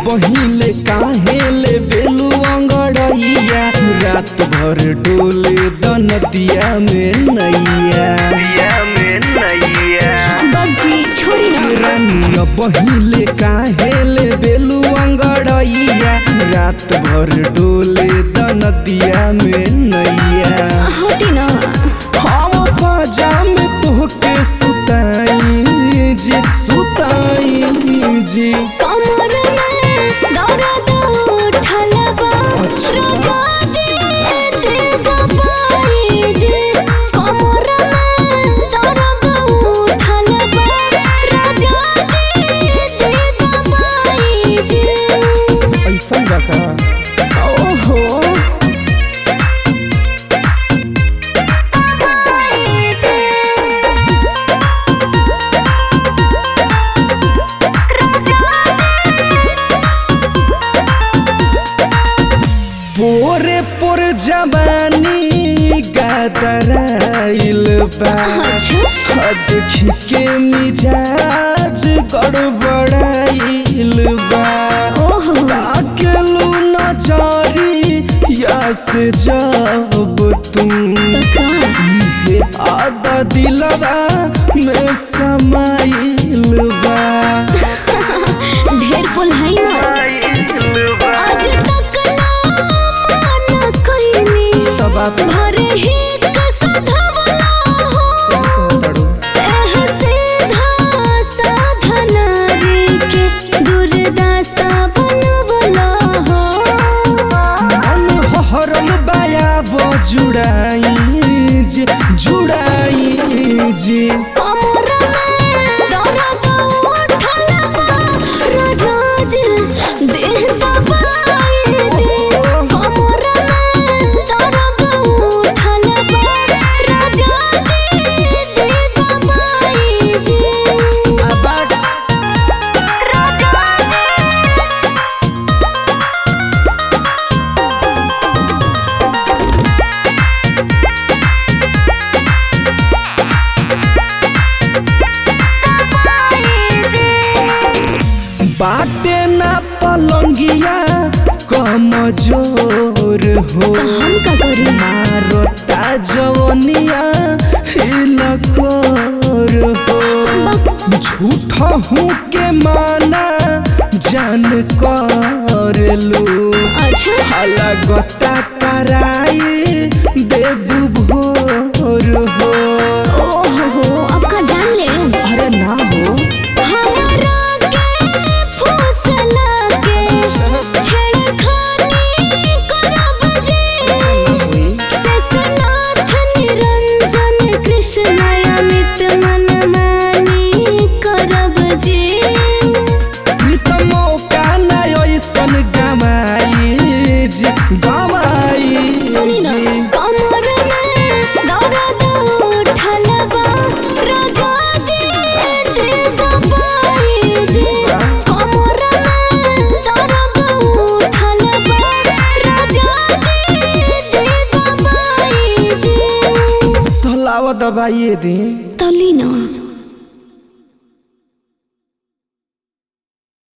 पहिले काहे ले बेलू अंगड़ैया रात भर डोले दनदिया में नैया बग्गी छोड़ी ना रानी पहिले काहे ले बेलू अंगड़ैया रात भर डोले दनदिया में नैया हटी ना हम बाजा में तोहके सुताई जी कमर में दर्द उठल बा राजा जी दे दबाई जी कमर में दर्द उठल बा राजा जी दे दबाई जी ऐसा रखा ओहो पोरे पोर जवानी गादराइल बा देखी के मिजाज गड़बड़ाइल बा ताकेलू नजरी यस जब तुम ये आधा दिलवा में समाइल बा ढेर फुलहाई ना आज तक ना कइनी भरे ही कसधवला हो एह सीधा साधना रे के दुर्दशा बनवला हो मन हरल बाया वो जुड़ाई जी कमर में दर्द उठल बा राजा जी देह दबाई जी कमर में दर्द उठल बा राजा जी देह दबाई जी बाटे ना पलंगिया कमजोर हो हम का करी मारता जवनिया हिलकोर हो झूठा हूँ के माना जान कर लू अच्छा अलगता कराई देबू भोर हो ओहो अब का जान ले अरे ना हो हमारा के फुसला के छेड़खानी करब जी शेषनाथ निरंजन कृष्ण अमित मनमानी करब जी मौका ना ऐसन गमाई सुनी ना कमर में दर्द उठल बा राजा जी दे दबाई जी कमर में दर्द उठल बा राजा जी दे दबाई जी तो लावा दबाइए दे तली ना